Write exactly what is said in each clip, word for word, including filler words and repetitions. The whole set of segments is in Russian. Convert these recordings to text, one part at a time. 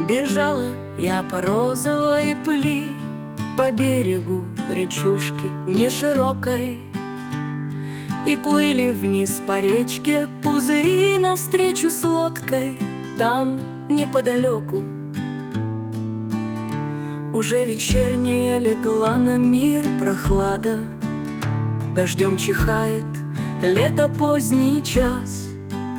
Бежала я по розовой пыли, по берегу речушки неширокой, и плыли вниз по речке пузыри навстречу с лодкой. Там, неподалеку, уже вечерняя легла на мир прохлада. Дождем чихает лето, поздний час.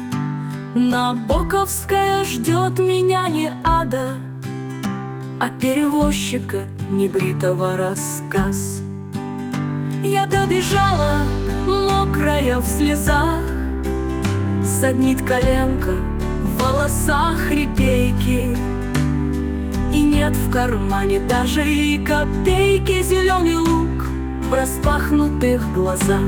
Набоковская ждет меня не ада, а перевозчика небритого рассказ. Я добежала, мокрая в слезах, саднит коленка, в волосах репейки, и нет в кармане даже и копейки. Зеленый лук в распахнутых глазах.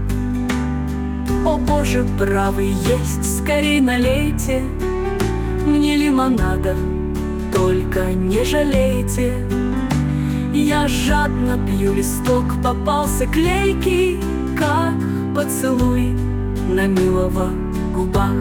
О Боже правый, есть, скорей налейте мне лимонада, только не жалейте. Я жадно пью листок, попался клейкий, как поцелуй на милого губах.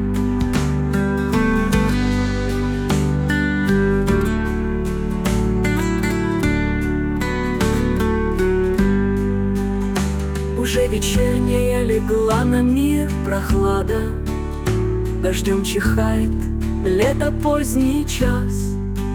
Уже вечерняя легла на мир прохлада. Дождем чихает лето, поздний час.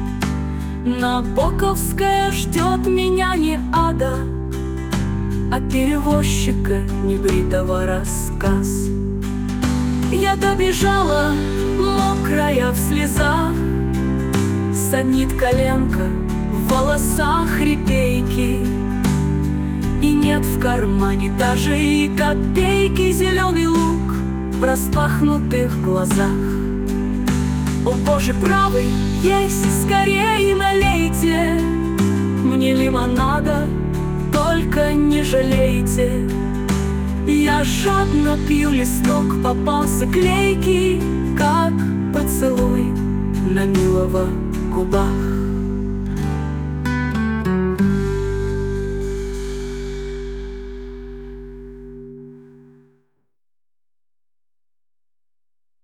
Набоковская ждет меня не ада, а перевозчика небритого рассказ. Я добежала, мокрая в слезах, саднит коленка, в волосах репейки, и нет в кармане даже и копейки. Зеленый лук в распахнутых глазах. О Боже правый, есть, скорее налейте мне лимонада, только не жалейте. Я жадно пью листок, попался клейкий, как поцелуй на милого губах.